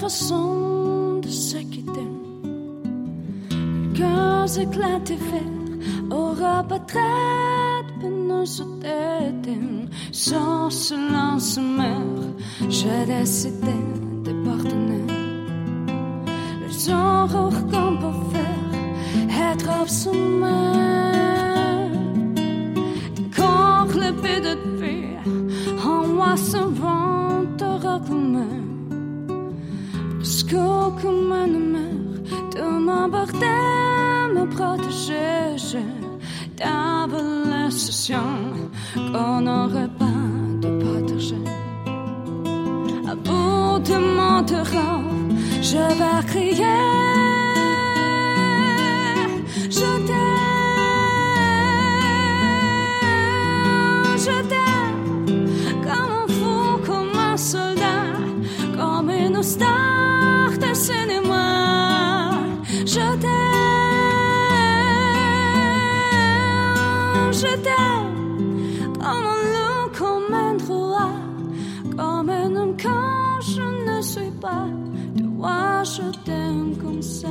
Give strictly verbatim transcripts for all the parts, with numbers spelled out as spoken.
façon de se quitter. Cœurs éclatés verts, aura retraite, peneuse d'éteint. Sans silence meurt, j'ai décidé de pardonner. Les horreurs qu'on peut faire, être absent-main. Quand l'épée de pierre, en moi se vent te réclamer. Parce qu'aucun meurt de m'emporter, me protéger. T'avais l'impression qu'on n'aurait pas de partager. À bout de mon terreau, je vais crier. Je t'aime, je t'aime, comme un fou, comme un soldat, comme une star de cinéma. Je t'aime, je t'aime, comme un loup, comme un roi, comme un homme quand je ne suis pas. Toi, je t'aime comme ça.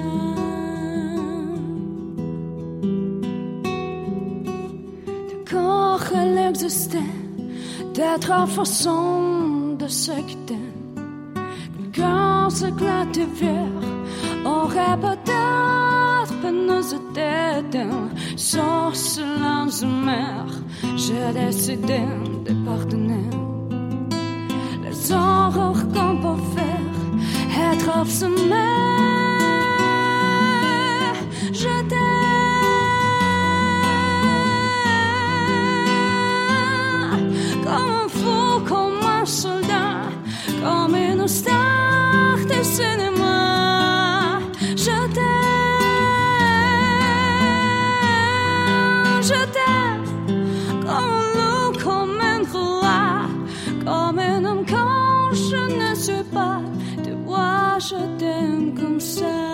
Elle existait d'être en façon de se quitter. Quand s'éclate vieux, aurait peut-être peneuse d'éteint. Sans silence meurt, j'ai décidé de pardonner. Les horreurs qu'on peut faire, être absent-main. Je t'aime. Comme un fou, comme un soldat, comme une star de cinéma. Je t'aime, je t'aime, comme un loup, comme un roi, comme un homme quand je ne suis pas. Te vois, je t'aime comme ça.